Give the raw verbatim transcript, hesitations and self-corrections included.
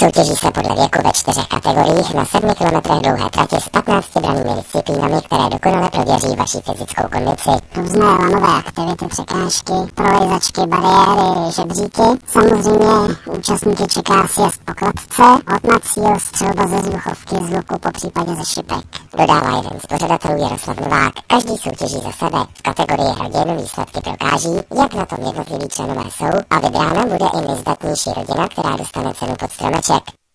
Soutěží se podle věku ve čtyřech kategoriích na sedmi kilometrech dlouhé trati s patnácti danými disciplínami, které dokonale prověří vaši fyzickou kondici. Různé lanové aktivity, překážky, prolejzačky, bariéry, žebříky. Samozřejmě účastníky čeká sjezd po kladce, od na cíl, střelba ze vzduchovky, z luku, po případě ze šipek. Dodává jeden z pořadatelů Jaroslav Novák. Každý soutěží za sebe. V kategorii rodin výsledky prokáží, jak na tom jednotliví členové jsou a vybrána bude i nejzdatnější rodina, která dostane cenu pod stromeček.